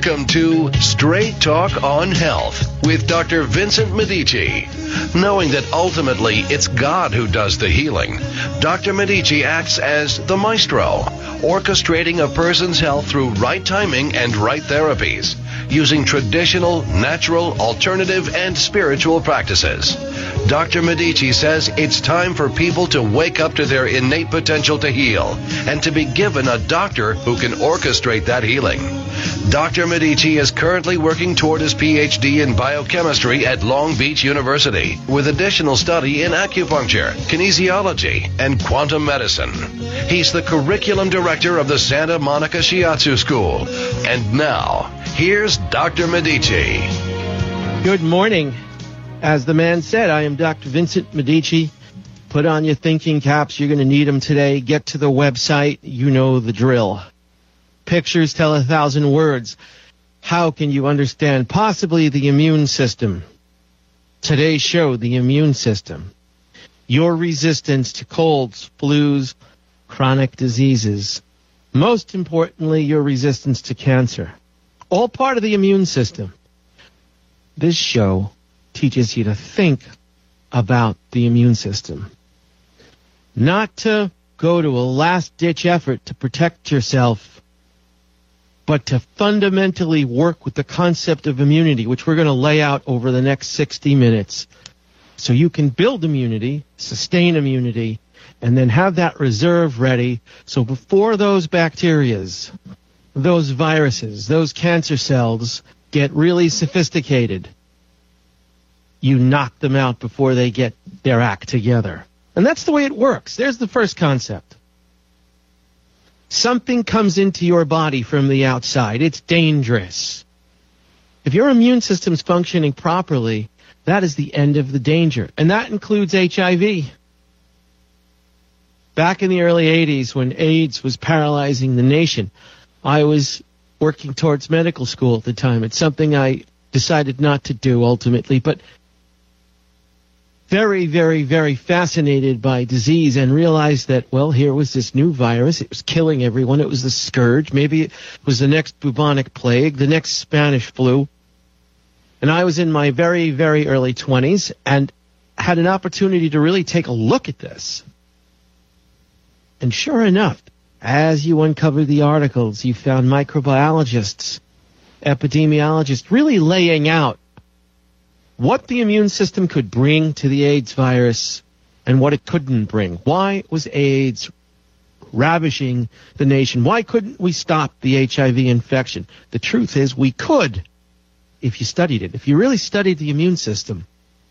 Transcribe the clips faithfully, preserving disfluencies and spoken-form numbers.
Welcome to Straight Talk on Health with Doctor Vincent Medici. Knowing that ultimately it's God who does the healing, Doctor Medici acts as the maestro, orchestrating a person's health through right timing and right therapies, using traditional, natural, alternative, and spiritual practices. Doctor Medici says it's time for people to wake up to their innate potential to heal and to be given a doctor who can orchestrate that healing. Doctor Medici is currently working toward his P H D in biochemistry at Long Beach University with additional study in acupuncture, kinesiology, and quantum medicine. He's the curriculum director of the Santa Monica Shiatsu School. And now, here's Doctor Medici. Good morning. As the man said, I am Doctor Vincent Medici. Put on your thinking caps. You're going to need them today. Get to the website. You know the drill. Pictures tell a thousand words. How can you understand possibly the immune system? Today's show, the immune system. Your resistance to colds, flus, chronic diseases. Most importantly, your resistance to cancer. All part of the immune system. This show teaches you to think about the immune system. Not to go to a last-ditch effort to protect yourself, but to fundamentally work with the concept of immunity, which we're going to lay out over the next sixty minutes, so you can build immunity, sustain immunity, and then have that reserve ready, so before those bacterias, those viruses, those cancer cells get really sophisticated, you knock them out before they get their act together. And that's the way it works. There's the first concept. Something comes into your body from the outside. It's dangerous. If your immune system's functioning properly, that is the end of the danger. And that includes H I V. Back in the early eighties, when AIDS was paralyzing the nation, I was working towards medical school at the time. It's something I decided not to do ultimately, but very, very, very fascinated by disease and realized that, well, here was this new virus. It was killing everyone. It was the scourge. Maybe it was the next bubonic plague, the next Spanish flu. And I was in my very, very early twenties and had an opportunity to really take a look at this. And sure enough, as you uncovered the articles, you found microbiologists, epidemiologists really laying out what the immune system could bring to the AIDS virus and what it couldn't bring. Why was AIDS ravaging the nation? Why couldn't we stop the H I V infection? The truth is we could if you studied it. If you really studied the immune system.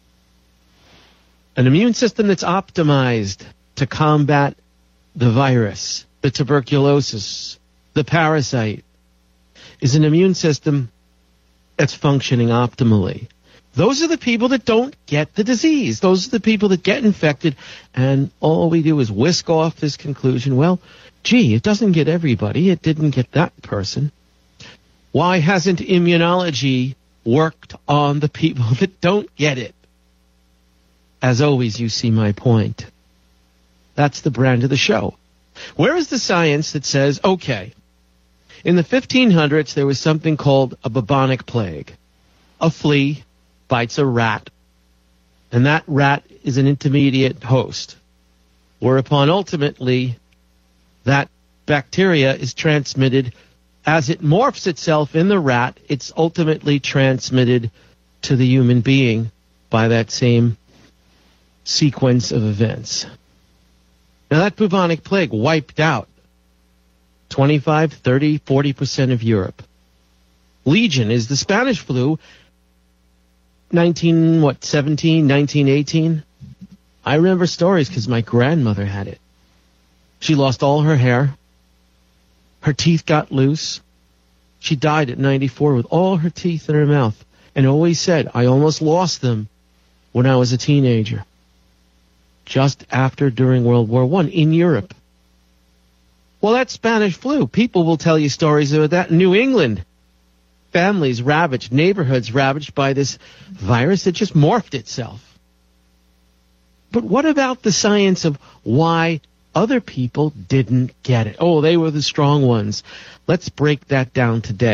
An immune system that's optimized to combat the virus, the tuberculosis, the parasite, is an immune system that's functioning optimally. Those are the people that don't get the disease. Those are the people that get infected, and all we do is whisk off this conclusion, well, gee, it doesn't get everybody. It didn't get that person. Why hasn't immunology worked on the people that don't get it? As always, you see my point. That's the brand of the show. Where is the science that says, okay, in the fifteen hundreds, there was something called a bubonic plague, a flea bites a rat, and that rat is an intermediate host, whereupon ultimately that bacteria is transmitted. As it morphs itself in the rat, it's ultimately transmitted to the human being by that same sequence of events. Now that bubonic plague wiped out twenty-five, thirty, forty percent of Europe. Legion is the Spanish flu, nineteen, what, seventeen, nineteen eighteen? I remember stories because my grandmother had it. She lost all her hair. Her teeth got loose. She died at ninety-four with all her teeth in her mouth and always said, I almost lost them when I was a teenager. Just after, during World War One in Europe. Well, that's Spanish flu. People will tell you stories about that in New England. Families ravaged, neighborhoods ravaged by this virus that just morphed itself. But what about the science of why other people didn't get it? Oh, they were the strong ones. Let's break that down today.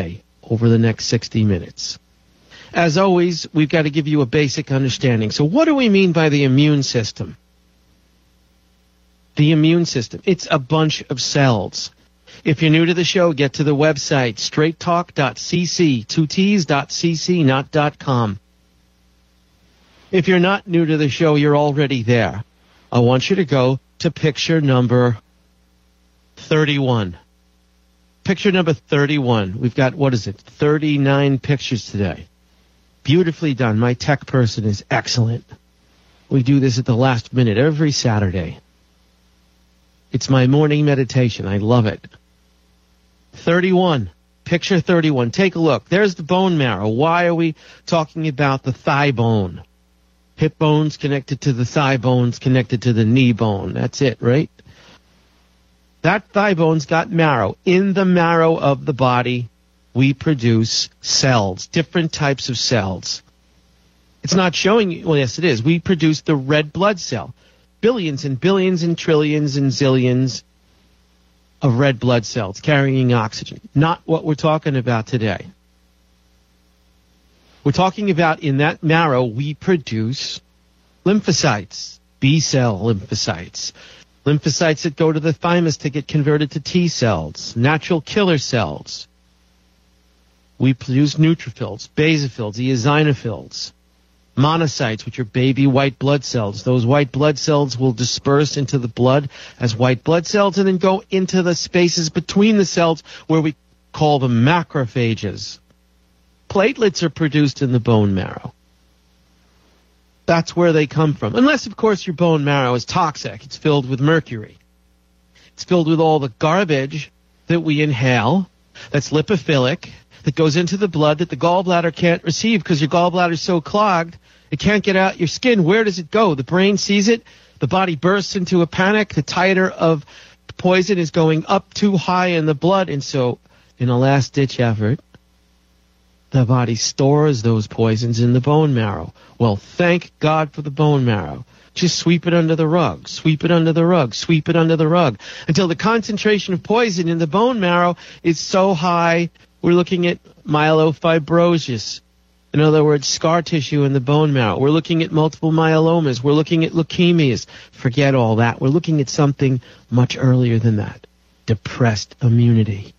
over the next sixty minutes. As always, we've got to give you a basic understanding. So what do we mean by the immune system? The immune system. It's a bunch of cells. If you're new to the show, get to the website, straight talk dot c c, two t's dot c c, not dot com. If you're not new to the show, you're already there. I want you to go to picture number thirty-one. Picture number thirty-one. We've got, what is it, thirty-nine pictures today. Beautifully done. My tech person is excellent. We do this at the last minute every Saturday. It's my morning meditation. I love it. thirty-one. Picture thirty-one. Take a look. There's the bone marrow. Why are we talking about the thigh bone? Hip bone's connected to the thigh bone's connected to the knee bone. That's it, right? That thigh bone's got marrow. In the marrow of the body, we produce cells, different types of cells. It's not showing you, well, yes, it is. We produce the red blood cell. Billions and billions and trillions and zillions of red blood cells carrying oxygen. Not what we're talking about today. We're talking about in that marrow we produce lymphocytes, B-cell lymphocytes. Lymphocytes that go to the thymus to get converted to T cells, natural killer cells. We produce neutrophils, basophils, eosinophils. Monocytes, which are baby white blood cells. Those white blood cells will disperse into the blood as white blood cells and then go into the spaces between the cells where we call them macrophages. Platelets are produced in the bone marrow. That's where they come from. Unless, of course, your bone marrow is toxic. It's filled with mercury. It's filled with all the garbage that we inhale that's lipophilic, that goes into the blood that the gallbladder can't receive because your gallbladder is so clogged, it can't get out your skin. Where does it go? The brain sees it. The body bursts into a panic. The titer of poison is going up too high in the blood. And so, in a last-ditch effort, the body stores those poisons in the bone marrow. Well, thank God for the bone marrow. Just sweep it under the rug, sweep it under the rug, sweep it under the rug, until the concentration of poison in the bone marrow is so high, we're looking at myelofibrosis. In other words, scar tissue in the bone marrow. We're looking at multiple myelomas. We're looking at leukemias. Forget all that. We're looking at something much earlier than that. Depressed immunity.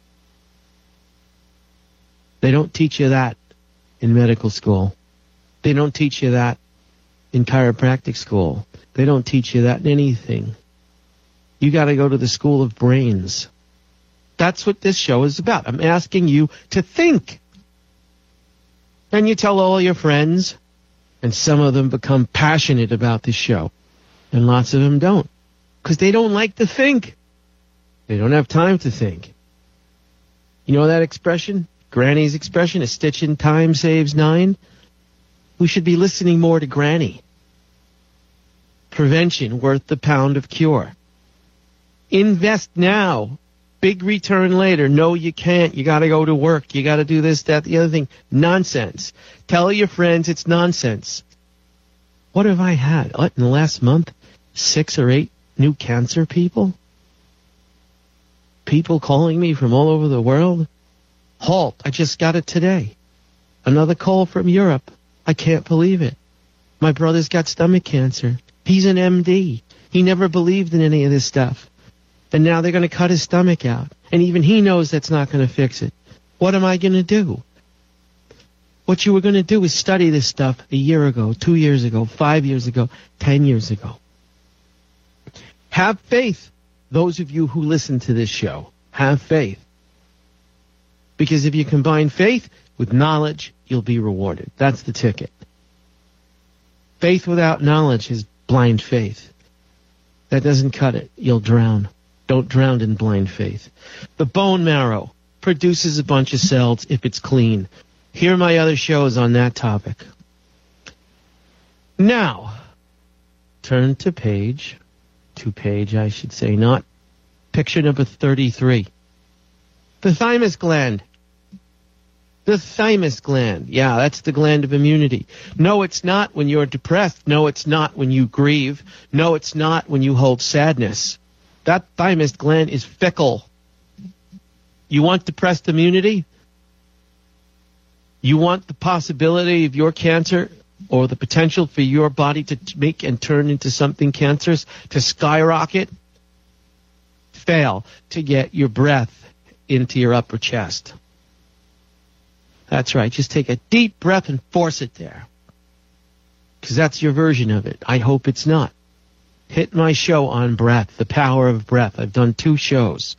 They don't teach you that in medical school. They don't teach you that in chiropractic school. They don't teach you that in anything. You got to go to the school of brains. That's what this show is about. I'm asking you to think. And you tell all your friends, and some of them become passionate about this show, and lots of them don't, because they don't like to think. They don't have time to think. You know that expression? Granny's expression, a stitch in time saves nine? We should be listening more to Granny. Prevention worth the pound of cure. Invest now. Big return later. No, you can't. You got to go to work. You got to do this, that, the other thing. Nonsense. Tell your friends it's nonsense. What have I had? What, in the last month? Six or eight new cancer people? People calling me from all over the world? Halt. I just got it today. Another call from Europe. I can't believe it. My brother's got stomach cancer. He's an M D. He never believed in any of this stuff. And now they're going to cut his stomach out. And even he knows that's not going to fix it. What am I going to do? What you were going to do is study this stuff a year ago, two years ago, five years ago, ten years ago. Have faith. Those of you who listen to this show, have faith. Because if you combine faith with knowledge, you'll be rewarded. That's the ticket. Faith without knowledge is blind faith. That doesn't cut it. You'll drown. Don't drown in blind faith. The bone marrow produces a bunch of cells if it's clean. Hear my other shows on that topic. Now, turn to page, to page I should say, not picture number thirty-three. The thymus gland. The thymus gland. Yeah, that's the gland of immunity. No, it's not when you're depressed. No, it's not when you grieve. No, it's not when you hold sadness. That thymus gland is fickle. You want depressed immunity? You want the possibility of your cancer or the potential for your body to make and turn into something cancerous to skyrocket? Fail to get your breath into your upper chest. That's right. Just take a deep breath and force it there. Because that's your version of it. I hope it's not. Hit my show on breath, the power of breath. I've done two shows.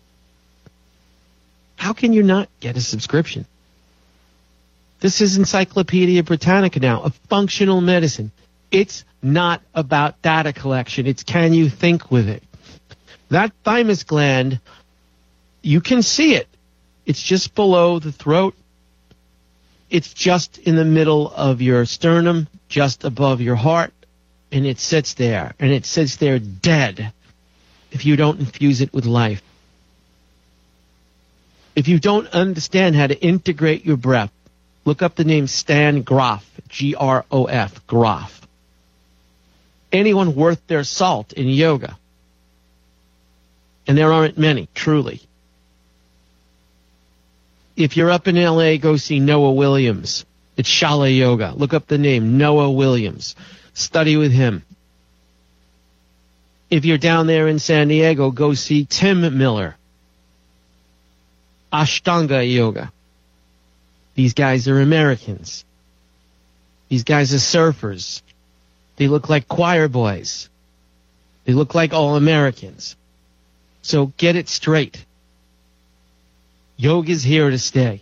How can you not get a subscription? This is Encyclopedia Britannica now, a functional medicine. It's not about data collection. It's can you think with it. That thymus gland, you can see it. It's just below the throat. It's just in the middle of your sternum, just above your heart, and it sits there. And it sits there dead if you don't infuse it with life. If you don't understand how to integrate your breath, look up the name Stan Grof, G R O F, Grof. Anyone worth their salt in yoga. And there aren't many, truly. If you're up in L A, go see Noah Williams. It's Shala Yoga. Look up the name, Noah Williams. Study with him. If you're down there in San Diego, go see Tim Miller. Ashtanga Yoga. These guys are Americans. These guys are surfers. They look like choir boys. They look like all Americans. So get it straight. Yoga's here to stay.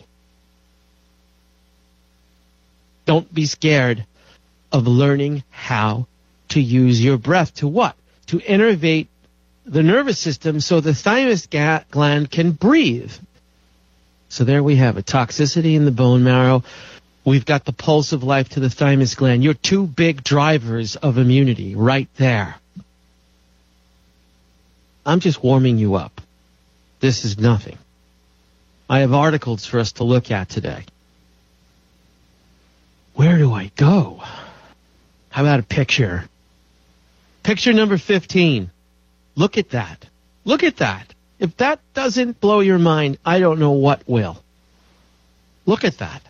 Don't be scared of learning how to use your breath to what? To innervate the nervous system so the thymus gland can breathe. So there we have it. Toxicity in the bone marrow. We've got the pulse of life to the thymus gland. You're two big drivers of immunity right there. I'm just warming you up. This is nothing. I have articles for us to look at today. Where do I go? How about a picture? Picture number fifteen. Look at that. Look at that. If that doesn't blow your mind, I don't know what will. Look at that.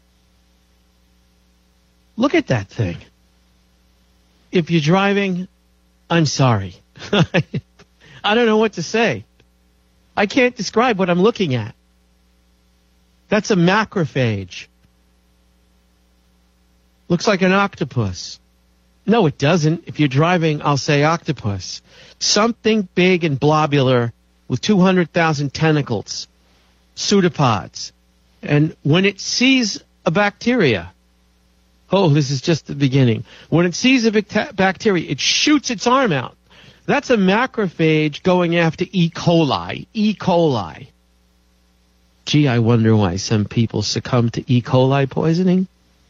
Look at that thing. If you're driving, I'm sorry. I don't know what to say. I can't describe what I'm looking at. That's a macrophage. Looks like an octopus. No, it doesn't. If you're driving, I'll say octopus. Something big and blobular with two hundred thousand tentacles, pseudopods. And when it sees a bacteria, oh, this is just the beginning. When it sees a bacteria, it shoots its arm out. That's a macrophage going after E. coli. E. coli. Gee, I wonder why some people succumb to E. coli poisoning.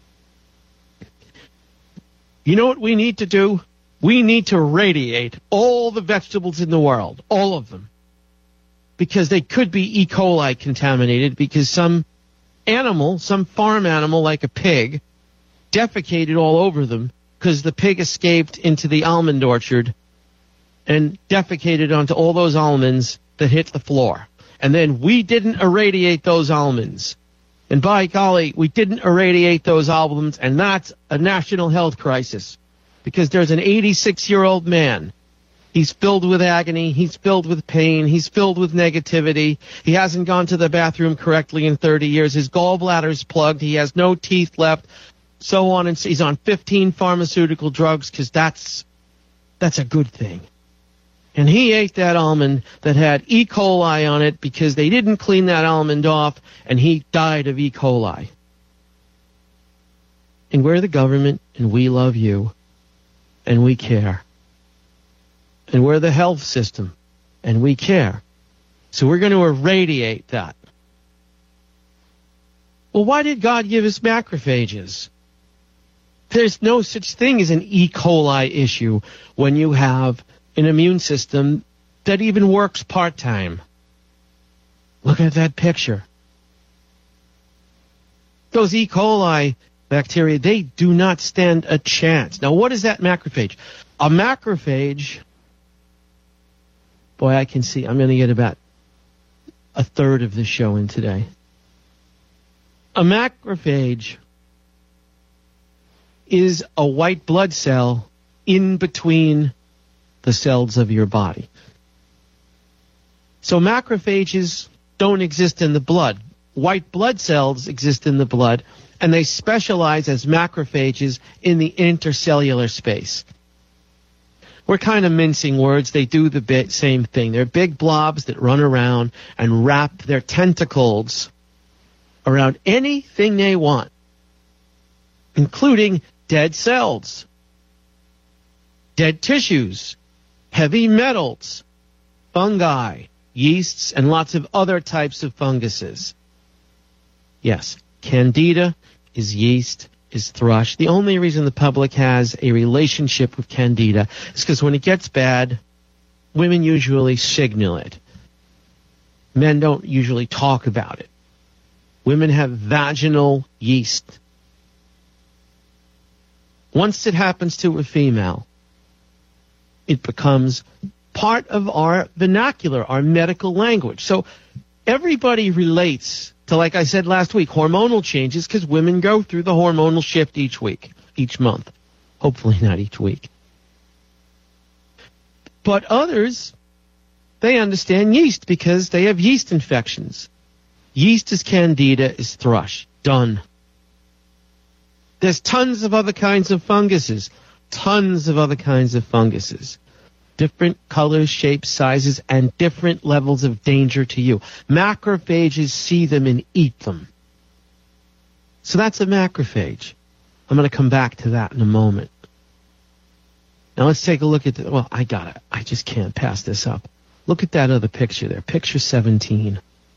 You know what we need to do? We need to radiate all the vegetables in the world, all of them, because they could be E. coli contaminated because some animal, some farm animal like a pig, defecated all over them because the pig escaped into the almond orchard and defecated onto all those almonds that hit the floor. And then we didn't irradiate those almonds. And by golly, we didn't irradiate those almonds, and that's a national health crisis. Because there's an eighty-six-year-old man. He's filled with agony. He's filled with pain. He's filled with negativity. He hasn't gone to the bathroom correctly in thirty years. His gallbladder's plugged. He has no teeth left. So on and so. He's on fifteen pharmaceutical drugs because that's, that's a good thing. And he ate that almond that had E. coli on it because they didn't clean that almond off, and he died of E. coli. And we're the government, and we love you, and we care. And we're the health system, and we care. So we're going to irradiate that. Well, why did God give us macrophages? There's no such thing as an E. coli issue when you have an immune system that even works part-time. Look at that picture. Those E. coli bacteria, they do not stand a chance. Now, what is that macrophage? A macrophage, boy, I can see, I'm going to get about a third of the show in today. A macrophage is a white blood cell in between the cells of your body. So macrophages don't exist in the blood. White blood cells exist in the blood, and they specialize as macrophages in the intercellular space. We're kind of mincing words. They do the bit, same thing. They're big blobs that run around and wrap their tentacles around anything they want, including dead cells, dead tissues, heavy metals, fungi, yeasts, and lots of other types of funguses. Yes, Candida is yeast, is thrush. The only reason the public has a relationship with Candida is because when it gets bad, women usually signal it. Men don't usually talk about it. Women have vaginal yeast. Once it happens to a female, it becomes part of our vernacular, our medical language. So everybody relates to, like I said last week, hormonal changes because women go through the hormonal shift each week, each month. Hopefully not each week. But others, they understand yeast because they have yeast infections. Yeast is Candida, is thrush. Done. There's tons of other kinds of funguses. Tons of other kinds of funguses. Different colors, shapes, sizes, and different levels of danger to you. Macrophages see them and eat them. So that's a macrophage. I'm going to come back to that in a moment. Now let's take a look at the, well, I got it. I just can't pass this up. Look at that other picture there, picture seventeen.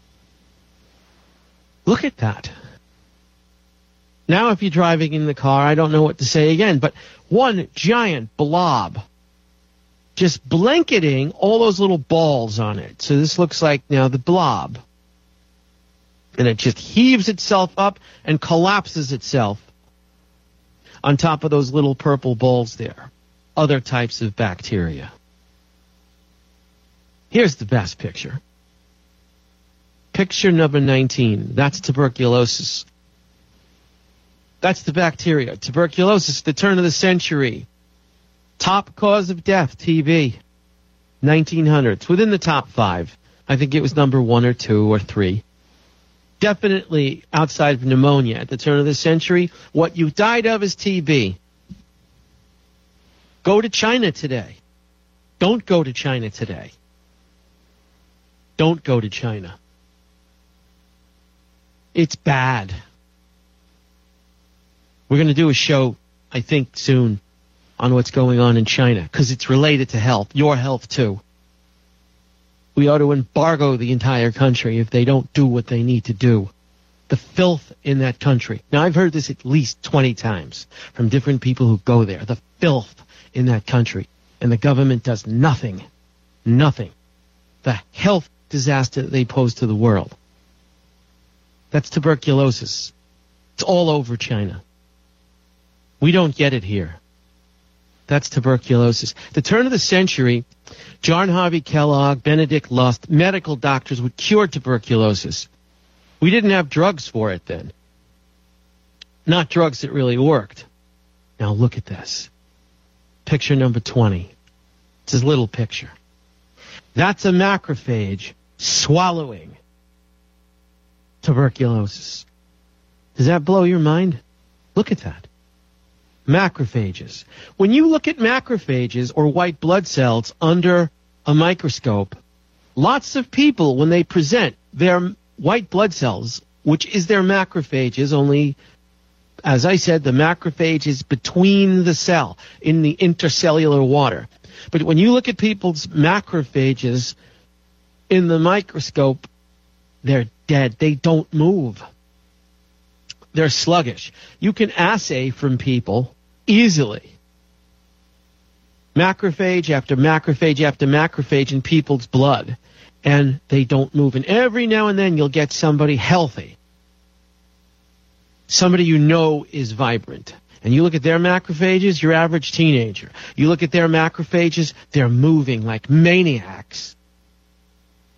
Look at that. Now if you're driving in the car, I don't know what to say again, but one giant blob just blanketing all those little balls on it. So this looks like now the blob. And it just heaves itself up and collapses itself on top of those little purple balls there. Other types of bacteria. Here's the best picture. Picture number nineteen. That's tuberculosis. That's the bacteria. Tuberculosis, the turn of the century. Top cause of death, T B. nineteen hundreds. Within the top five. I think it was number one or two or three. Definitely outside of pneumonia at the turn of the century. What you died of is T B. Go to China today. Don't go to China today. Don't go to China. It's bad. We're going to do a show, I think, soon on what's going on in China because it's related to health, your health too. We ought to embargo the entire country if they don't do what they need to do. The filth in that country. Now, I've heard this at least twenty times from different people who go there. The filth in that country. And the government does nothing. Nothing. The health disaster that they pose to the world. That's tuberculosis. It's all over China. We don't get it here. That's tuberculosis. The turn of the century, John Harvey Kellogg, Benedict Lust, medical doctors would cure tuberculosis. We didn't have drugs for it then. Not drugs that really worked. Now look at this. Picture number twenty. It's his little picture. That's a macrophage swallowing tuberculosis. Does that blow your mind? Look at that. Macrophages. When you look at macrophages or white blood cells under a microscope, lots of people, when they present their white blood cells, which is their macrophages, only, as I said, the macrophage is between the cell in the intercellular water. But when you look at people's macrophages in the microscope, they're dead. They don't move. They're sluggish. You can assay from people easily. Macrophage after macrophage after macrophage in people's blood. And they don't move. And every now and then you'll get somebody healthy. Somebody you know is vibrant. And you look at their macrophages, your average teenager. You look at their macrophages, they're moving like maniacs.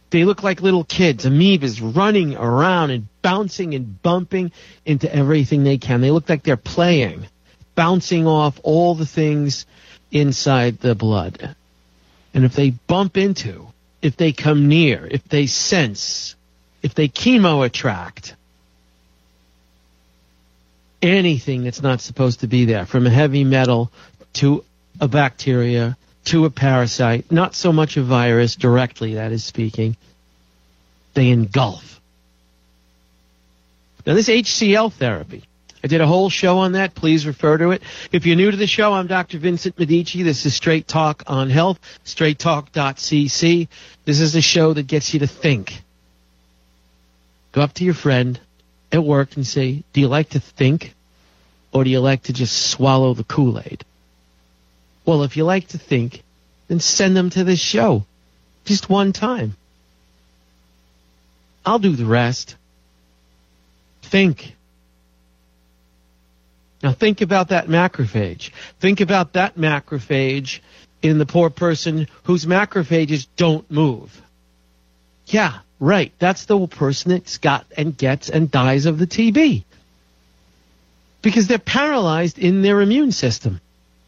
They look like little kids, amoebas running around and bouncing and bumping into everything they can. They look like they're playing, bouncing off all the things inside the blood. And if they bump into, if they come near, if they sense, if they chemo attract anything that's not supposed to be there, from a heavy metal to a bacteria to a parasite, not so much a virus directly, that is speaking, they engulf. Now this H C L therapy, I did a whole show on that. Please refer to it. If you're new to the show, I'm Doctor Vincent Medici. This is Straight Talk on Health, straight talk dot c c. This is a show that gets you to think. Go up to your friend at work and say, do you like to think, or do you like to just swallow the Kool-Aid? Well, if you like to think, then send them to this show. Just one time. I'll do the rest. Think. Now think about that macrophage. Think about that macrophage in the poor person whose macrophages don't move. Yeah, right. That's the person that's got and gets and dies of the T B. Because they're paralyzed in their immune system.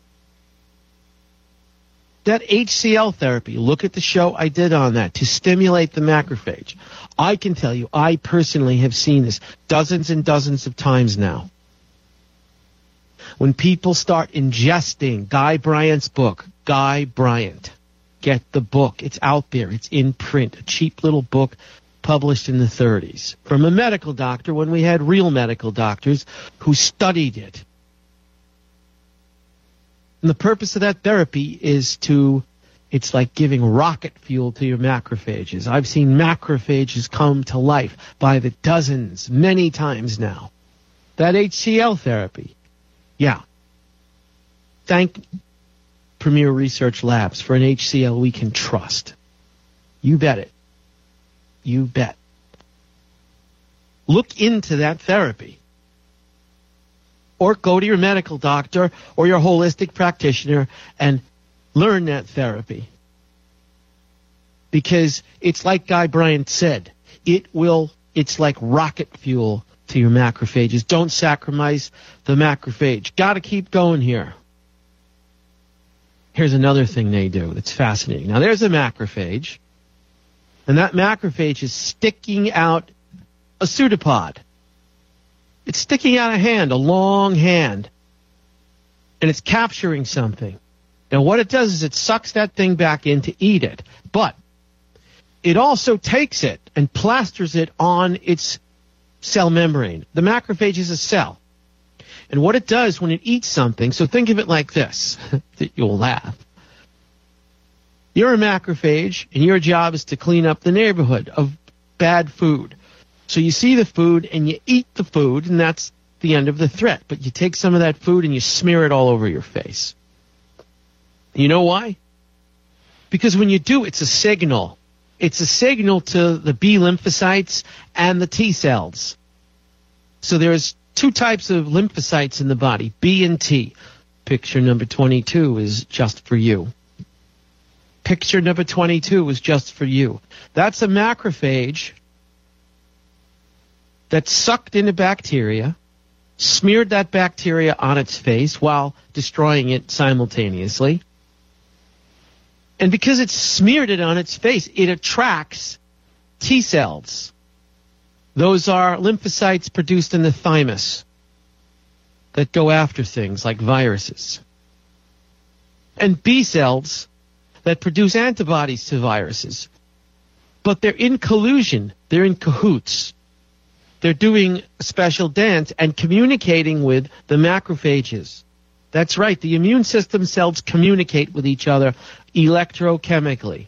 That H C L therapy, look at the show I did on that, to stimulate the macrophage. I can tell you, I personally have seen this dozens and dozens of times now. When people start ingesting Guy Bryant's book, Guy Bryant, get the book. It's out there. It's in print. A cheap little book published in the thirties from a medical doctor when we had real medical doctors who studied it. And the purpose of that therapy is to, it's like giving rocket fuel to your macrophages. I've seen macrophages come to life by the dozens, many times now. That H C L therapy. Yeah. Thank Premier Research Labs for an H C L we can trust. You bet it. You bet. Look into that therapy. Or go to your medical doctor or your holistic practitioner and learn that therapy. Because it's like Guy Bryant said, it will, it's like rocket fuel to your macrophages. Don't sacrifice the macrophage. Got to keep going here. Here's another thing they do that's fascinating. Now, there's a macrophage, and that macrophage is sticking out a pseudopod. It's sticking out a hand, a long hand, and it's capturing something. Now, what it does is it sucks that thing back in to eat it, but it also takes it and plasters it on its cell membrane. The macrophage is a cell. And what it does when it eats something, so think of it like this, that you'll laugh. You're a macrophage, and your job is to clean up the neighborhood of bad food. So you see the food, and you eat the food, and that's the end of the threat. But you take some of that food, and you smear it all over your face. You know why? Because when you do, it's a signal. It's a signal to the B lymphocytes and the T cells. So there's two types of lymphocytes in the body, B and T. Picture number twenty-two is just for you. Picture number twenty-two is just for you. That's a macrophage that sucked in a bacteria, smeared that bacteria on its face while destroying it simultaneously. And because it's smeared it on its face, it attracts T cells. Those are lymphocytes produced in the thymus that go after things like viruses. And B cells that produce antibodies to viruses. But they're in collusion. They're in cahoots. They're doing a special dance and communicating with the macrophages. That's right. The immune system cells communicate with each other electrochemically.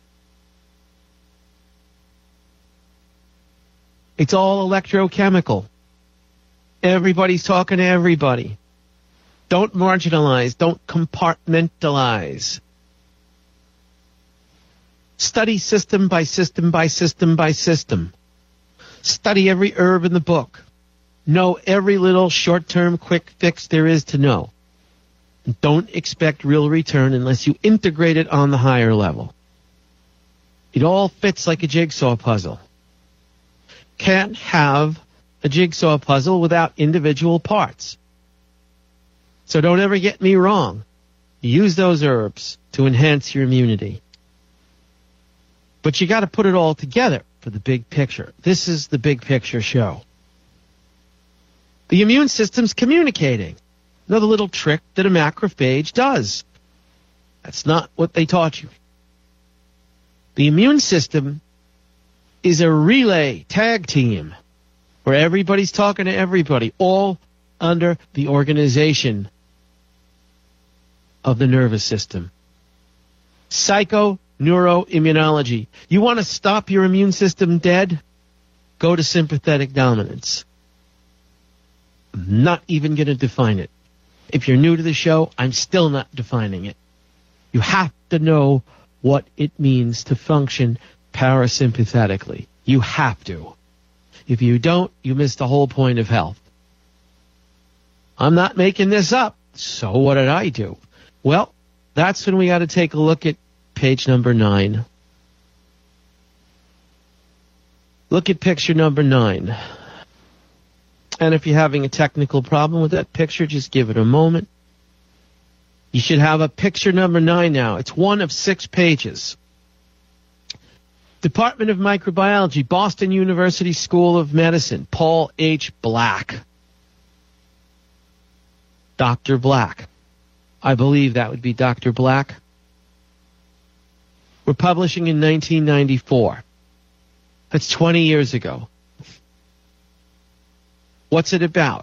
It's all electrochemical. Everybody's talking to everybody. Don't marginalize. Don't compartmentalize. Study system by system by system by system. Study every herb in the book. Know every little short-term quick fix there is to know. Don't expect real return unless you integrate it on the higher level. It all fits like a jigsaw puzzle. Can't have a jigsaw puzzle without individual parts. So don't ever get me wrong. Use those herbs to enhance your immunity. But you got to put it all together for the big picture. This is the big picture show. The immune system's communicating. Another little trick that a macrophage does. That's not what they taught you. The immune system is a relay tag team where everybody's talking to everybody, all under the organization of the nervous system. Psychoneuroimmunology. You want to stop your immune system dead? Go to sympathetic dominance. I'm not even going to define it. If you're new to the show, I'm still not defining it. You have to know what it means to function parasympathetically. You have to. If you don't, you miss the whole point of health. I'm not making this up. So what did I do? Well, that's when we got to take a look at page number nine. Look at picture number nine. And if you're having a technical problem with that picture, just give it a moment. You should have a picture number nine now. It's one of six pages. Department of Microbiology, Boston University School of Medicine, Paul H. Black. Doctor Black. I believe that would be Doctor Black. We're publishing in nineteen ninety-four. That's twenty years ago. What's it about?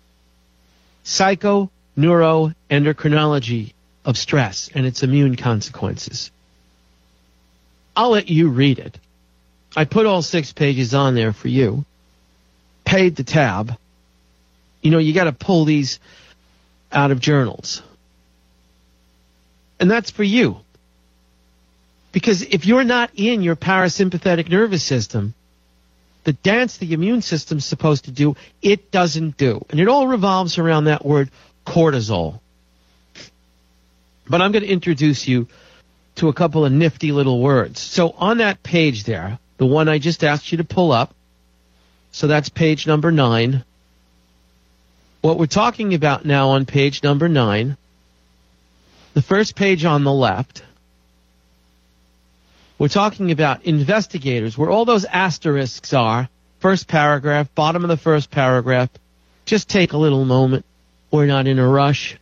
Psychoneuroendocrinology of stress and its immune consequences. I'll let you read it. I put all six pages on there for you. Paid the tab. You know, you got to pull these out of journals. And that's for you. Because if you're not in your parasympathetic nervous system, the dance the immune system's supposed to do, it doesn't do. And it all revolves around that word cortisol. But I'm going to introduce you to a couple of nifty little words. So on that page there, the one I just asked you to pull up, so that's page number nine. What we're talking about now on page number nine, the first page on the left, we're talking about investigators, where all those asterisks are. First paragraph, bottom of the first paragraph. Just take a little moment. We're not in a rush.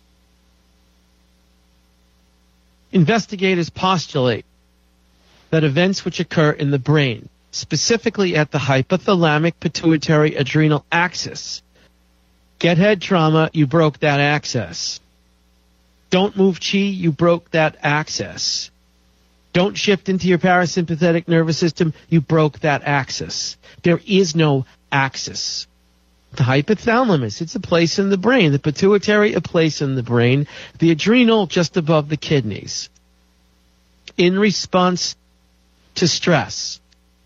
Investigators postulate that events which occur in the brain, specifically at the hypothalamic pituitary adrenal axis. Get head trauma, you broke that axis. Don't move chi, you broke that axis. Don't shift into your parasympathetic nervous system, you broke that axis. There is no axis. The hypothalamus, it's a place in the brain. The pituitary, a place in the brain. The adrenal, just above the kidneys. In response to stress,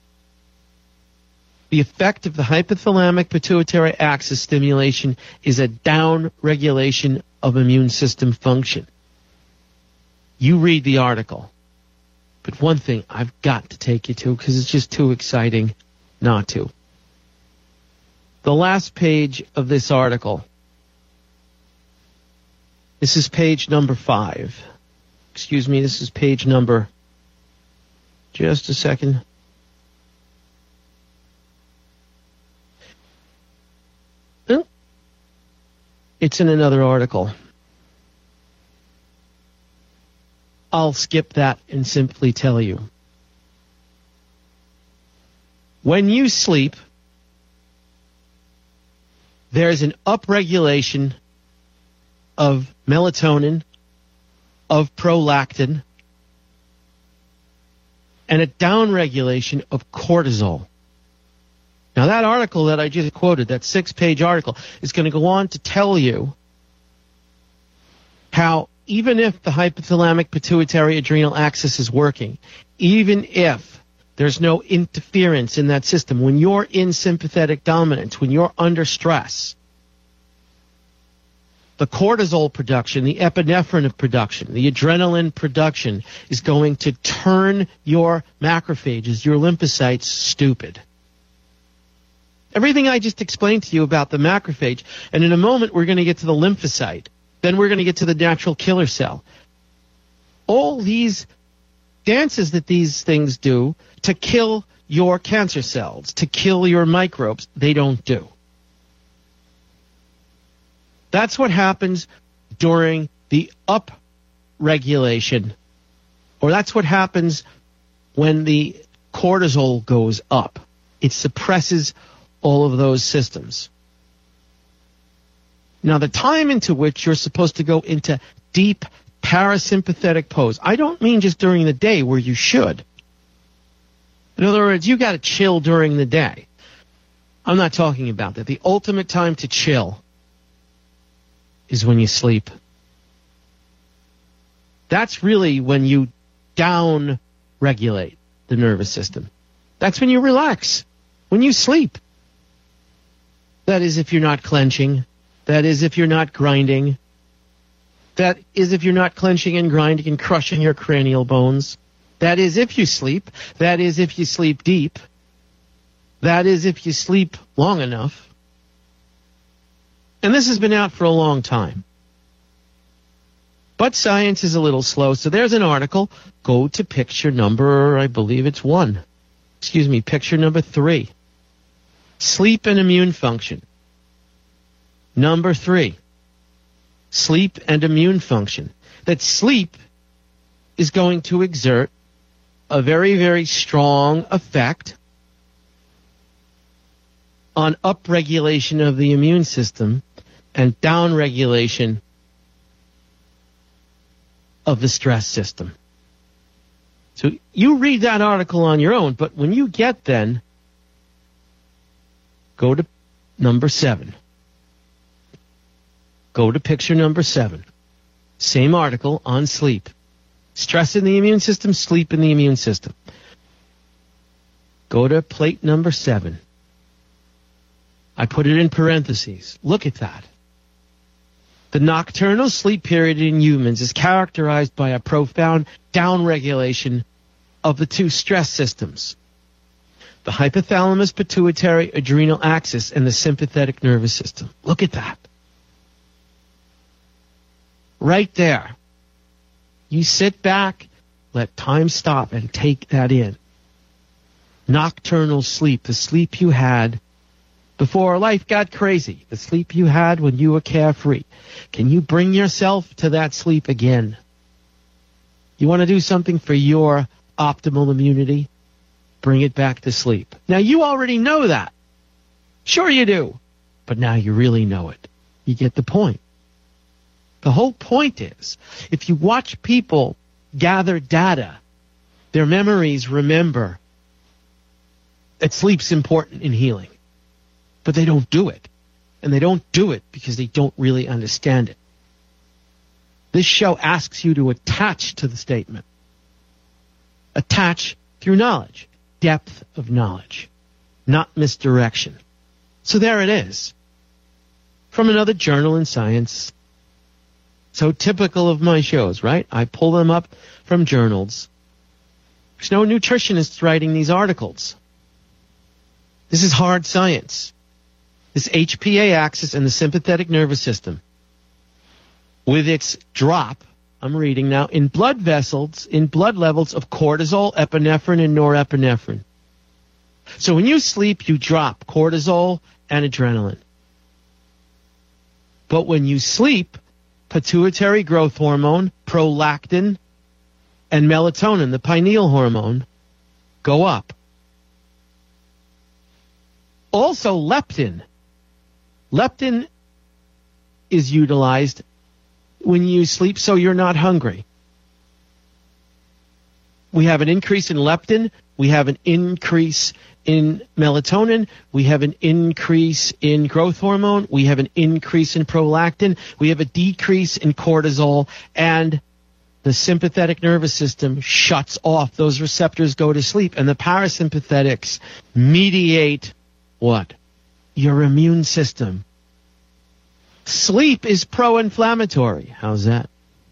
the effect of the hypothalamic pituitary axis stimulation is a down regulation of immune system function. You read the article. But one thing I've got to take you to, because it's just too exciting not to. The last page of this article. This is page number five. Excuse me, this is page number... Just a second. It's in another article. I'll skip that and simply tell you. When you sleep, there's an upregulation of melatonin, of prolactin, and a downregulation of cortisol. Now, that article that I just quoted, that six-page article, is going to go on to tell you how even if the hypothalamic pituitary adrenal axis is working, even if there's no interference in that system, when you're in sympathetic dominance, when you're under stress, the cortisol production, the epinephrine production, the adrenaline production is going to turn your macrophages, your lymphocytes, stupid. Everything I just explained to you about the macrophage, and in a moment we're going to get to the lymphocyte. Then we're going to get to the natural killer cell. All these dances that these things do to kill your cancer cells, to kill your microbes, they don't do. That's what happens during the upregulation, or that's what happens when the cortisol goes up. It suppresses all of those systems. Now, the time into which you're supposed to go into deep parasympathetic pose, I don't mean just during the day where you should. In other words, you got to chill during the day. I'm not talking about that. The ultimate time to chill is when you sleep. That's really when you down regulate the nervous system. That's when you relax, when you sleep. That is if you're not clenching. That is if you're not grinding. That is if you're not clenching and grinding and crushing your cranial bones. That is if you sleep. That is if you sleep deep. That is if you sleep long enough. And this has been out for a long time. But science is a little slow, so there's an article. Go to picture number, I believe it's one. Excuse me, picture number three. Sleep and immune function. Number three. Sleep and immune function. That sleep is going to exert a very, very strong effect on upregulation of the immune system and downregulation of the stress system. So you read that article on your own, but when you get then, go to number seven. Go to picture number seven. Same article on sleep. Stress in the immune system, sleep in the immune system. Go to plate number seven. I put it in parentheses. Look at that. The nocturnal sleep period in humans is characterized by a profound downregulation of the two stress systems, the hypothalamus pituitary adrenal axis and the sympathetic nervous system. Look at that. Right there. You sit back, let time stop, and take that in. Nocturnal sleep, the sleep you had before life got crazy, the sleep you had when you were carefree. Can you bring yourself to that sleep again? You want to do something for your optimal immunity? Bring it back to sleep. Now, you already know that. Sure you do. But now you really know it. You get the point. The whole point is, if you watch people gather data, their memories remember that sleep's important in healing. But they don't do it. And they don't do it because they don't really understand it. This show asks you to attach to the statement. Attach through knowledge. Depth of knowledge. Not misdirection. So there it is. From another journal in science. So typical of my shows, right? I pull them up from journals. There's no nutritionists writing these articles. This is hard science. This H P A axis and the sympathetic nervous system, with its drop, I'm reading now, in blood vessels, in blood levels of cortisol, epinephrine, and norepinephrine. So when you sleep, you drop cortisol and adrenaline. But when you sleep, pituitary growth hormone, prolactin, and melatonin, the pineal hormone, go up. Also leptin. Leptin is utilized when you sleep so you're not hungry. We have an increase in leptin. We have an increase in melatonin. We have an increase in growth hormone. We have an increase in prolactin. We have a decrease in cortisol. And the sympathetic nervous system shuts off. Those receptors go to sleep. And the parasympathetics mediate what? Your immune system. Sleep is pro-inflammatory. How's that?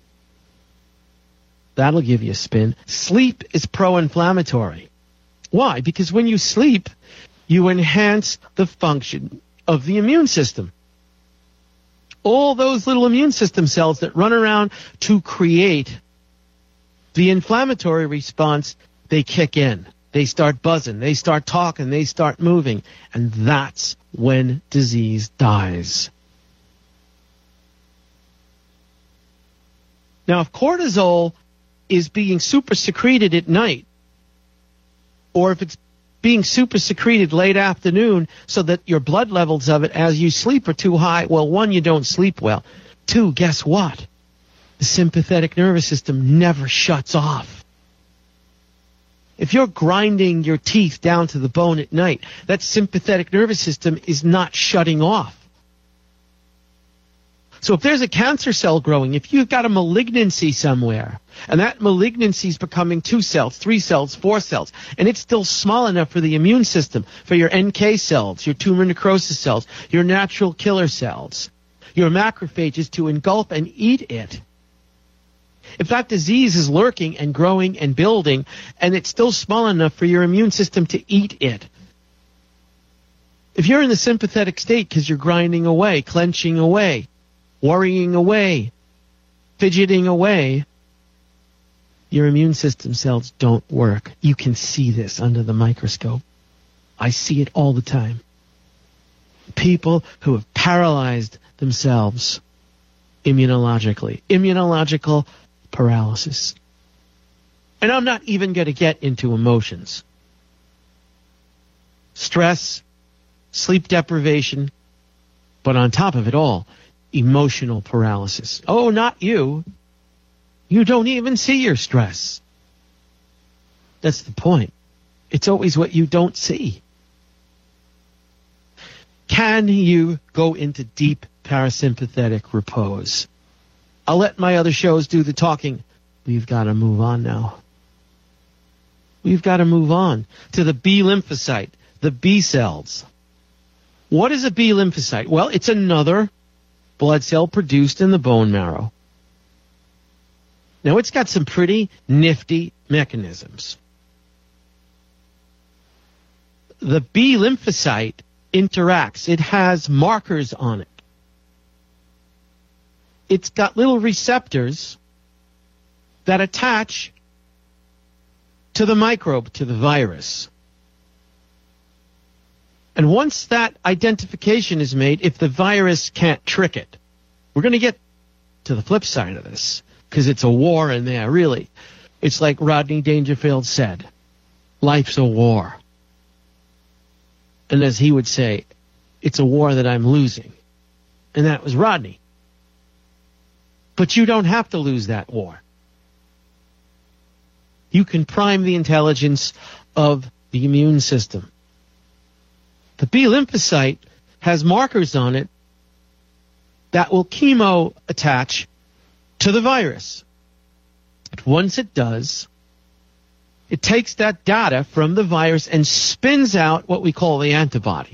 That'll give you a spin. Sleep is pro-inflammatory. Why? Because when you sleep, you enhance the function of the immune system. All those little immune system cells that run around to create the inflammatory response, they kick in. They start buzzing. They start talking. They start moving. And that's when disease dies. Now, if cortisol is being super secreted at night, or if it's being super secreted late afternoon so that your blood levels of it as you sleep are too high, well, one, you don't sleep well. Two, guess what? The sympathetic nervous system never shuts off. If you're grinding your teeth down to the bone at night, that sympathetic nervous system is not shutting off. So if there's a cancer cell growing, if you've got a malignancy somewhere, and that malignancy is becoming two cells, three cells, four cells, and it's still small enough for the immune system, for your N K cells, your tumor necrosis cells, your natural killer cells, your macrophages to engulf and eat it. If that disease is lurking and growing and building, and it's still small enough for your immune system to eat it, if you're in the sympathetic state because you're grinding away, clenching away, worrying away, fidgeting away, your immune system cells don't work. You can see this under the microscope. I see it all the time. People who have paralyzed themselves immunologically. Immunological paralysis. And I'm not even going to get into emotions. Stress, sleep deprivation, but on top of it all, emotional paralysis. Oh, not you. You don't even see your stress. That's the point. It's always what you don't see. Can you go into deep parasympathetic repose? I'll let my other shows do the talking. We've got to move on now. We've got to move on to the B lymphocyte, the B cells. What is a B lymphocyte? Well, it's another blood cell produced in the bone marrow. Now, it's got some pretty nifty mechanisms. The B lymphocyte interacts. It has markers on it. It's got little receptors that attach to the microbe, to the virus. And once that identification is made, if the virus can't trick it, we're going to get to the flip side of this, because it's a war in there, really. It's like Rodney Dangerfield said, life's a war. And as he would say, it's a war that I'm losing. And that was Rodney. But you don't have to lose that war. You can prime the intelligence of the immune system. The B lymphocyte has markers on it that will chemo attach to the virus. But once it does, it takes that data from the virus and spins out what we call the antibody.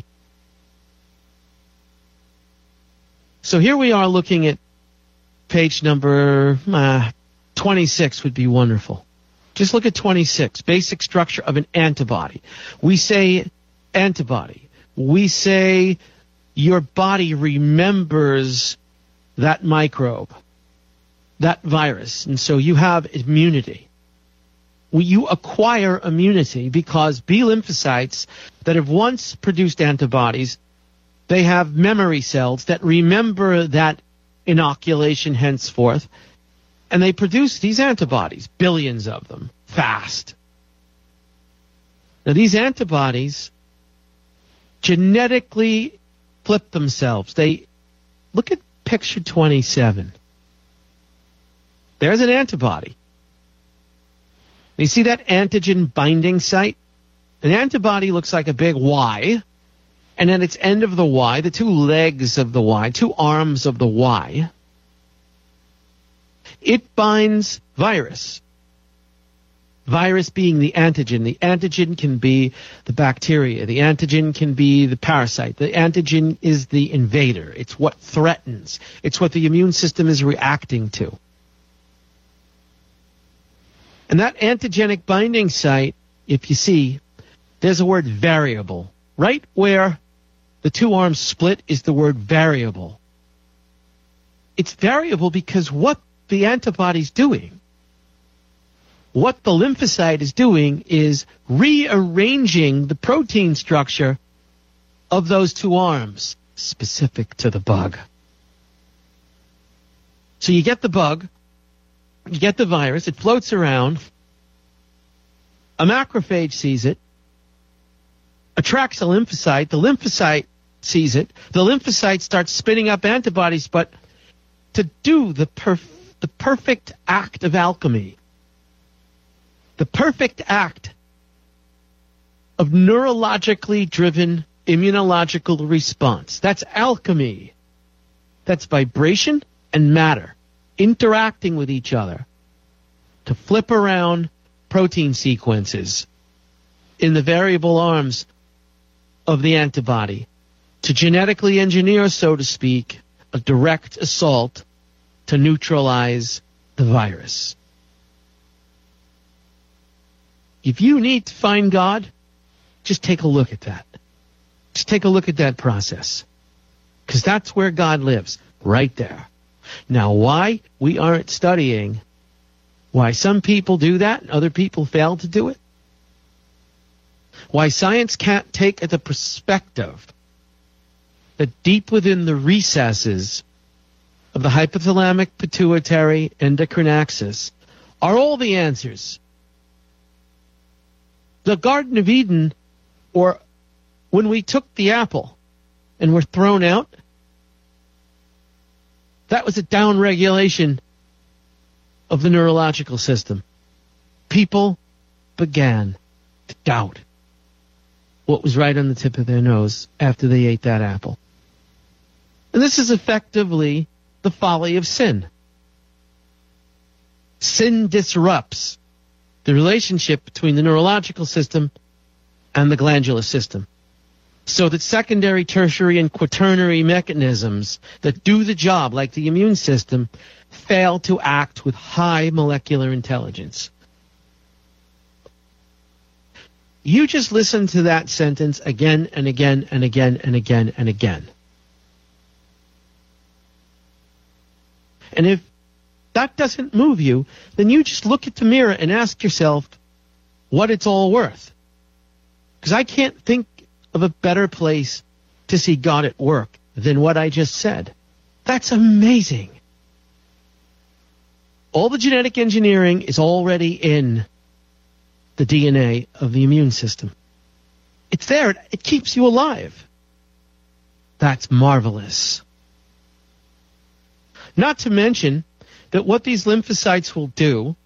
So here we are looking at page number uh, twenty-six would be wonderful. Just look at twenty-six, basic structure of an antibody. We say antibody. We say your body remembers that microbe, that virus, and so you have immunity. You acquire immunity because B lymphocytes that have once produced antibodies, they have memory cells that remember that inoculation henceforth, and they produce these antibodies, billions of them, fast. Now these antibodies genetically flip themselves. They look at picture twenty-seven. There's an antibody. You see that antigen binding site? An antibody looks like a big Y, and at its end of the Y, the two legs of the Y, two arms of the Y, it binds virus. Virus being the antigen. The antigen can be the bacteria. The antigen can be the parasite. The antigen is the invader. It's what threatens. It's what the immune system is reacting to. And that antigenic binding site, if you see, there's a word variable. Right where the two arms split is the word variable. It's variable because what the antibody's doing, what the lymphocyte is doing is rearranging the protein structure of those two arms specific to the bug. So you get the bug, you get the virus, it floats around, a macrophage sees it, attracts a lymphocyte, the lymphocyte sees it, the lymphocyte starts spinning up antibodies, but to do the, perf- the perfect act of alchemy, the perfect act of neurologically driven immunological response. That's alchemy. That's vibration and matter interacting with each other to flip around protein sequences in the variable arms of the antibody to genetically engineer, so to speak, a direct assault to neutralize the virus. If you need to find God, just take a look at that. Just take a look at that process. Because that's where God lives, right there. Now, why we aren't studying why some people do that and other people fail to do it, why science can't take the perspective that deep within the recesses of the hypothalamic pituitary endocrine axis are all the answers. The Garden of Eden, or when we took the apple and were thrown out, that was a downregulation of the neurological system. People began to doubt what was right on the tip of their nose after they ate that apple. And this is effectively the folly of sin. Sin disrupts the relationship between the neurological system and the glandular system, so that secondary, tertiary, and quaternary mechanisms that do the job, like the immune system, fail to act with high molecular intelligence. You just listen to that sentence again and again and again and again and again. And if that doesn't move you, then you just look at the mirror and ask yourself what it's all worth. Because I can't think of a better place to see God at work than what I just said. That's amazing. All the genetic engineering is already in the D N A of the immune system. It's there. It, it keeps you alive. That's marvelous. Not to mention that what these lymphocytes will do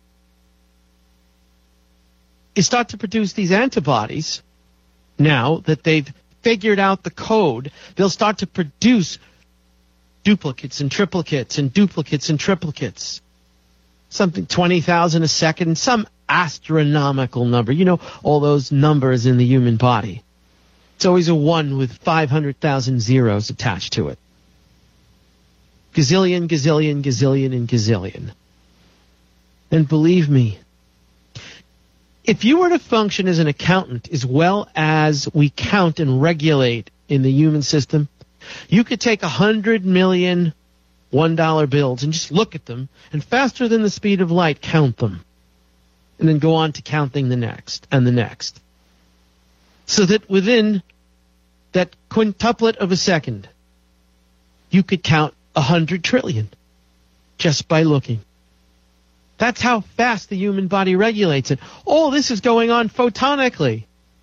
is start to produce these antibodies. Now that they've figured out the code, they'll start to produce duplicates and triplicates and duplicates and triplicates. Something twenty thousand a second, some astronomical number. You know, all those numbers in the human body. It's always a one with five hundred thousand zeros attached to it. Gazillion, gazillion, gazillion, and gazillion. And believe me, if you were to function as an accountant as well as we count and regulate in the human system, you could take a hundred million one-dollar bills and just look at them and faster than the speed of light count them. And then go on to counting the next and the next. So that within that quintuplet of a second, you could count a hundred trillion just by looking. That's how fast the human body regulates it. All this is going on photonically.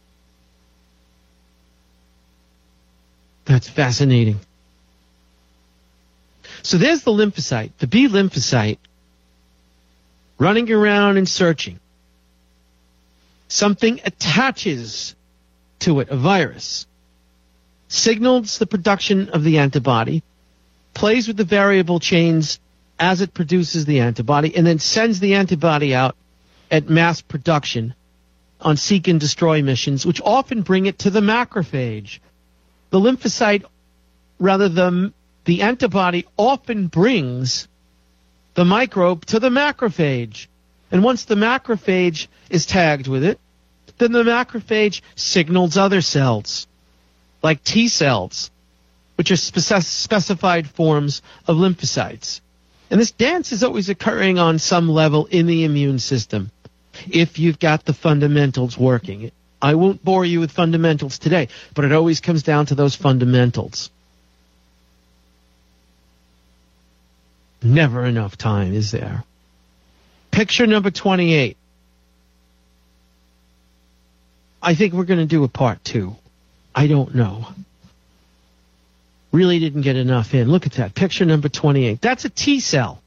That's fascinating. So there's the lymphocyte, the B lymphocyte, running around and searching. Something attaches to it, a virus, signals the production of the antibody, plays with the variable chains as it produces the antibody, and then sends the antibody out at mass production on seek and destroy missions, which often bring it to the macrophage. The lymphocyte, rather the, the antibody often brings the microbe to the macrophage. And once the macrophage is tagged with it, then the macrophage signals other cells, like T cells, which are spec- specified forms of lymphocytes. And this dance is always occurring on some level in the immune system, if you've got the fundamentals working. I won't bore you with fundamentals today, but it always comes down to those fundamentals. Never enough time, is there? Picture number twenty-eight. I think we're going to do a part two. I don't know. Really didn't get enough in. Look at that. Picture number twenty-eight. That's a T cell.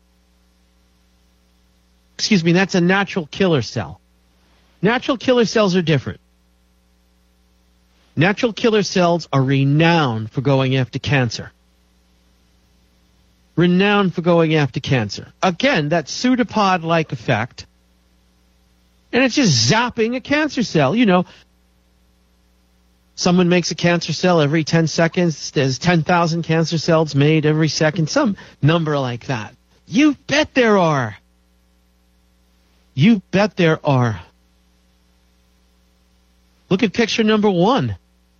Excuse me, that's a natural killer cell. Natural killer cells are different. Natural killer cells are renowned for going after cancer. Renowned for going after cancer. Again, that pseudopod-like effect. And it's just zapping a cancer cell. You know, someone makes a cancer cell every ten seconds. There's ten thousand cancer cells made every second. Some number like that. You bet there are. You bet there are. Look at picture number one.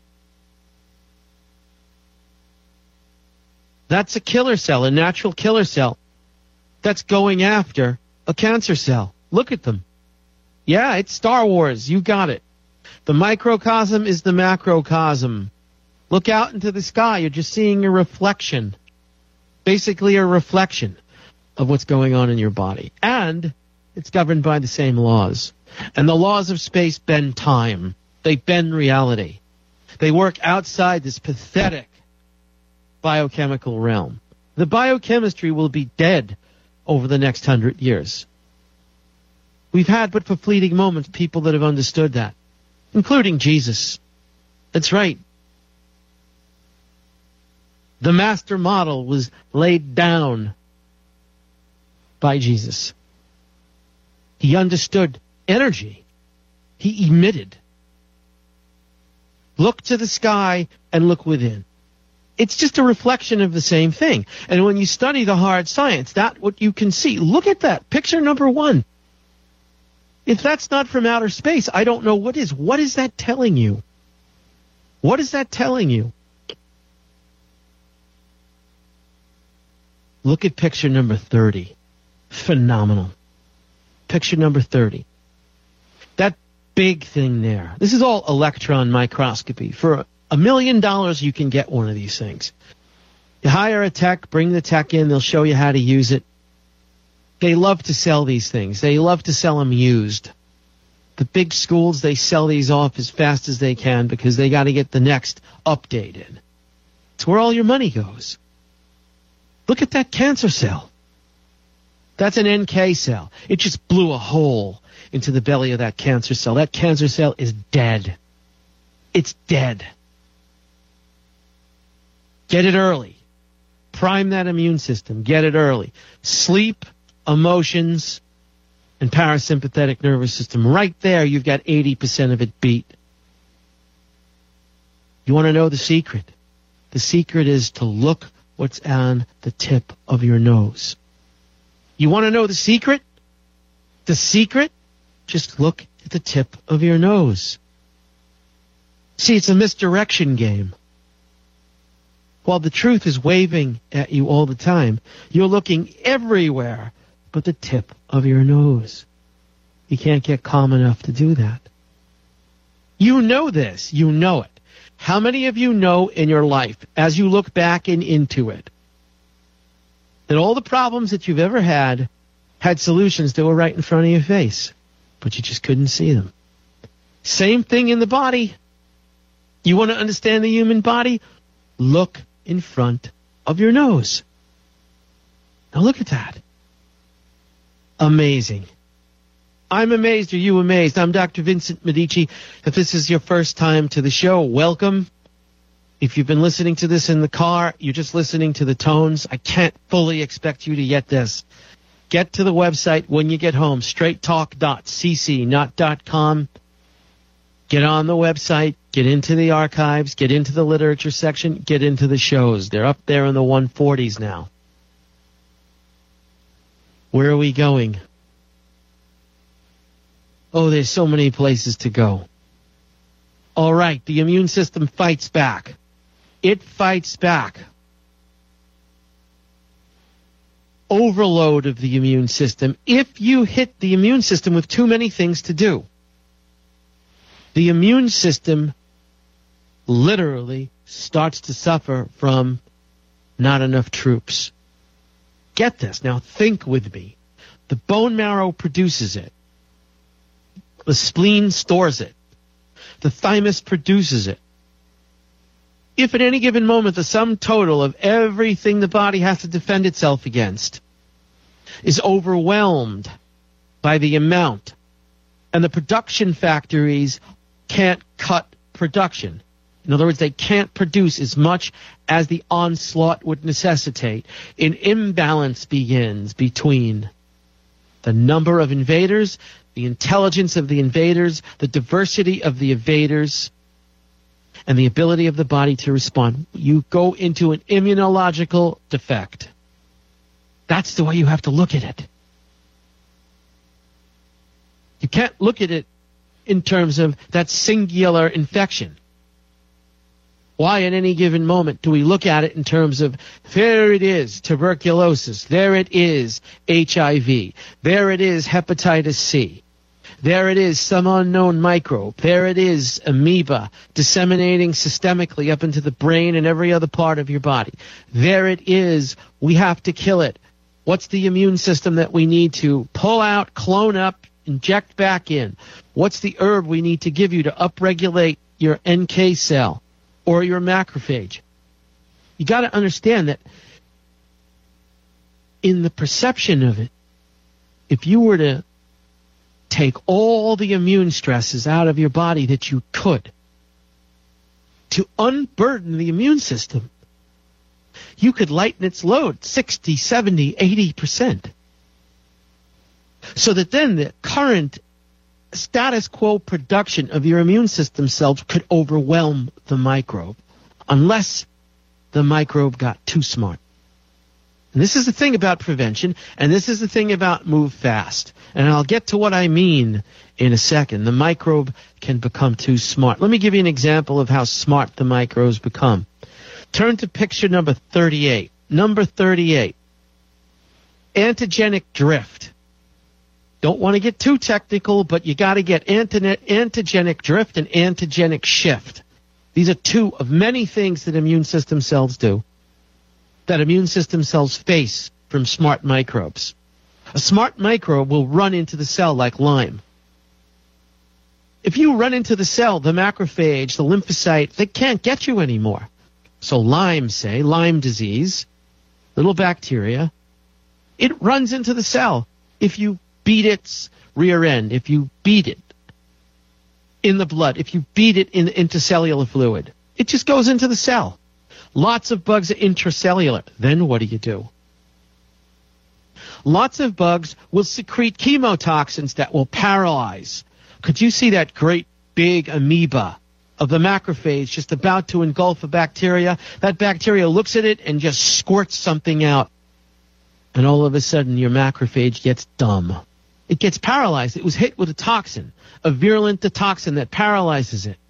That's a killer cell, a natural killer cell that's going after a cancer cell. Look at them. Yeah, it's Star Wars. You got it. The microcosm is the macrocosm. Look out into the sky. You're just seeing a reflection. Basically a reflection of what's going on in your body. And it's governed by the same laws. And the laws of space bend time. They bend reality. They work outside this pathetic biochemical realm. The biochemistry will be dead over the next hundred years. We've had but for fleeting moments people that have understood that, including Jesus. That's right. The master model was laid down by Jesus. He understood energy. He emitted. Look to the sky and look within. It's just a reflection of the same thing. And when you study the hard science, that's what you can see. Look at that. Picture number one. If that's not from outer space, I don't know what is. What is that telling you? What is that telling you? Look at picture number thirty. Phenomenal. Picture number thirty. That big thing there. This is all electron microscopy. For a million dollars, you can get one of these things. You hire a tech, bring the tech in, they'll show you how to use it. They love to sell these things. They love to sell them used. The big schools, they sell these off as fast as they can because they got to get the next update in. It's where all your money goes. Look at that cancer cell. That's an N K cell. It just blew a hole into the belly of that cancer cell. That cancer cell is dead. It's dead. Get it early. Prime that immune system. Get it early. Sleep, emotions, and parasympathetic nervous system. Right there, you've got eighty percent of it beat. You want to know the secret? The secret is to look what's on the tip of your nose. You want to know the secret? The secret? Just look at the tip of your nose. See, it's a misdirection game. While the truth is waving at you all the time, you're looking everywhere but the tip of your nose. You can't get calm enough to do that. You know this. You know it. How many of you know in your life, as you look back and into it, that all the problems that you've ever had had solutions that were right in front of your face, but you just couldn't see them? Same thing in the body. You want to understand the human body? Look in front of your nose. Now look at that. Amazing. I'm amazed. Are you amazed? I'm Doctor Vincent Medici. If this is your first time to the show, welcome. If you've been listening to this in the car, you're just listening to the tones. I can't fully expect you to get this. Get to the website when you get home, straight talk dot c c, not .com. Get on the website, get into the archives, get into the literature section, get into the shows. They're up there in the one forties now. Where are we going? Oh, there's so many places to go. All right, the immune system fights back. It fights back. Overload of the immune system. If you hit the immune system with too many things to do, the immune system literally starts to suffer from not enough troops. Get this. Now think with me. The bone marrow produces it. The spleen stores it. The thymus produces it. If at any given moment the sum total of everything the body has to defend itself against is overwhelmed by the amount, and the production factories can't cut production. In other words, they can't produce as much as the onslaught would necessitate. An imbalance begins between the number of invaders, the intelligence of the invaders, the diversity of the invaders, and the ability of the body to respond. You go into an immunological defect. That's the way you have to look at it. You can't look at it in terms of that singular infection. Why at any given moment do we look at it in terms of, there it is, tuberculosis, there it is, H I V, there it is, hepatitis C, there it is, some unknown microbe, there it is, amoeba, disseminating systemically up into the brain and every other part of your body. There it is, we have to kill it. What's the immune system that we need to pull out, clone up, inject back in? What's the herb we need to give you to upregulate your N K cell or your macrophage? You got to understand that in the perception of it, if you were to take all the immune stresses out of your body that you could to unburden the immune system, you could lighten its load sixty, seventy, eighty percent. So that then the current status quo production of your immune system cells could overwhelm the microbe, unless the microbe got too smart. And this is the thing about prevention, and this is the thing about move fast. And I'll get to what I mean in a second. The microbe can become too smart. Let me give you an example of how smart the microbes become. Turn to picture number thirty-eight. Number thirty-eight. Antigenic drift. Don't want to get too technical, but you got to get antigenic drift and antigenic shift. These are two of many things that immune system cells do, that immune system cells face from smart microbes. A smart microbe will run into the cell like Lyme. If you run into the cell, the macrophage, the lymphocyte, they can't get you anymore. So Lyme, say, Lyme disease, little bacteria, it runs into the cell. If you beat its rear end, if you beat it in the blood, if you beat it in intercellular fluid, it just goes into the cell. Lots of bugs are intracellular. Then what do you do? Lots of bugs will secrete chemotoxins that will paralyze. Could you see that great big amoeba of the macrophage just about to engulf a bacteria? That bacteria looks at it and just squirts something out. And all of a sudden your macrophage gets dumb. It gets paralyzed. It was hit with a toxin, a virulent toxin that paralyzes it.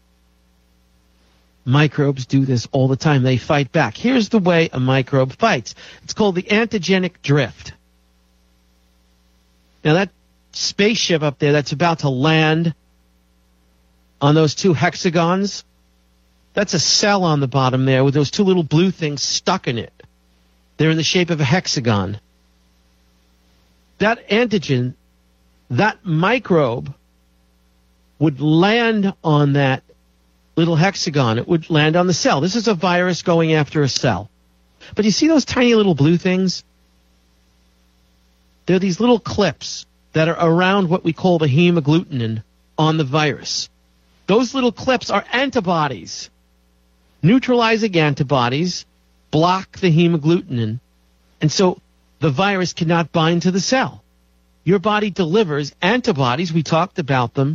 Microbes do this all the time. They fight back. Here's the way a microbe fights. It's called the antigenic drift. Now that spaceship up there that's about to land on those two hexagons, that's a cell on the bottom there with those two little blue things stuck in it. They're in the shape of a hexagon. That antigen, that microbe, would land on that little hexagon. It would land on the cell. This is a virus going after a cell. But you see those tiny little blue things? They're these little clips that are around what we call the hemagglutinin on the virus. Those little clips are antibodies. Neutralizing antibodies block the hemagglutinin. And so the virus cannot bind to the cell. Your body delivers antibodies, we talked about them,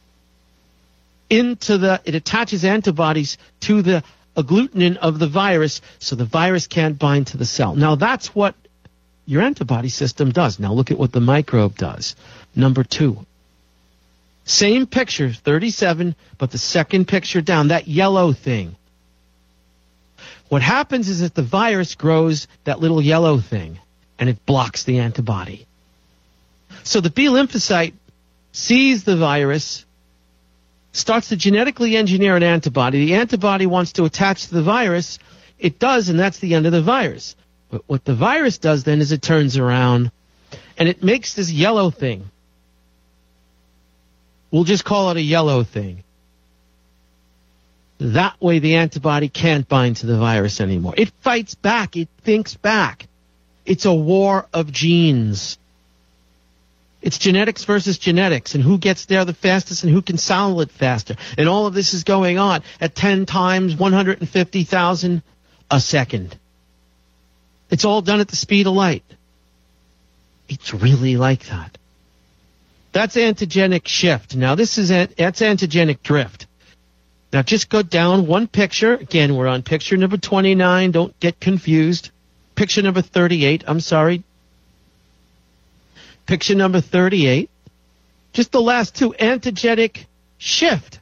into the, it attaches antibodies to the agglutinin of the virus so the virus can't bind to the cell. Now that's what your antibody system does. Now look at what the microbe does. Number two. Same picture, thirty-seven, but the second picture down, that yellow thing. What happens is that the virus grows that little yellow thing, and it blocks the antibody. So the B lymphocyte sees the virus, starts to genetically engineer an antibody. The antibody wants to attach to the virus. It does, and that's the end of the virus. But what the virus does then is it turns around, and it makes this yellow thing. We'll just call it a yellow thing. That way the antibody can't bind to the virus anymore. It fights back. It thinks back. It's a war of genes. It's genetics versus genetics, and who gets there the fastest and who can solve it faster. And all of this is going on at ten times one hundred fifty thousand a second. It's all done at the speed of light. It's really like that. That's antigenic shift. Now this is an, that's antigenic drift. Now just go down one picture. Again, we're on picture number twenty-nine. Don't get confused. Picture number thirty-eight. I'm sorry. Picture number thirty-eight. Just the last two. Antigenic shift.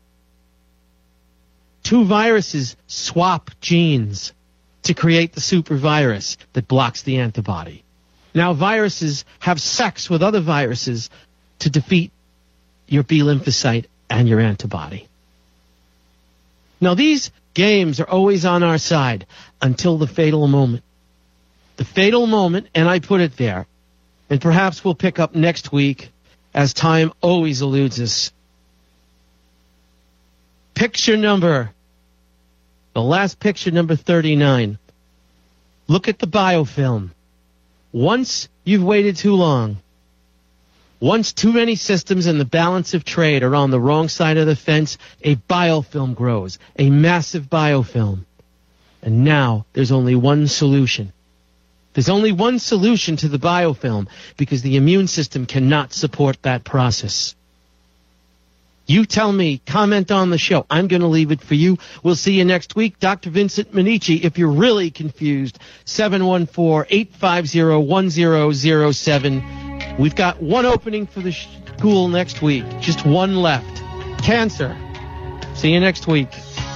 Two viruses swap genes to create the super virus that blocks the antibody. Now viruses have sex with other viruses to defeat your B lymphocyte and your antibody. Now these games are always on our side until the fatal moment. The fatal moment, and I put it there, and perhaps we'll pick up next week as time always eludes us. Picture number, the last picture, number thirty-nine. Look at the biofilm. Once you've waited too long, once too many systems in the balance of trade are on the wrong side of the fence, a biofilm grows, a massive biofilm. And now there's only one solution. There's only one solution to the biofilm because the immune system cannot support that process. You tell me, comment on the show. I'm going to leave it for you. We'll see you next week. Doctor Vincent Medici, if you're really confused, seven one four, eight five zero, one zero zero seven. We've got one opening for the school next week. Just one left. Cancer. See you next week.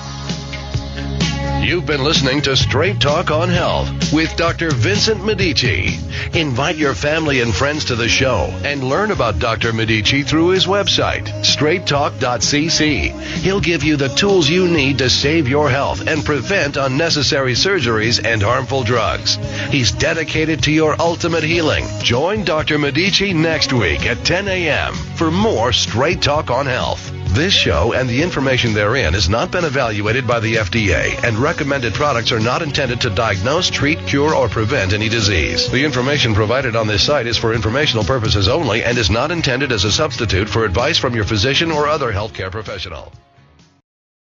You've been listening to Straight Talk on Health with Doctor Vincent Medici. Invite your family and friends to the show and learn about Doctor Medici through his website, straight talk dot c c. He'll give you the tools you need to save your health and prevent unnecessary surgeries and harmful drugs. He's dedicated to your ultimate healing. Join Doctor Medici next week at ten a.m. for more Straight Talk on Health. This show and the information therein has not been evaluated by the F D A, and recommended products are not intended to diagnose, treat, cure, or prevent any disease. The information provided on this site is for informational purposes only and is not intended as a substitute for advice from your physician or other healthcare professional.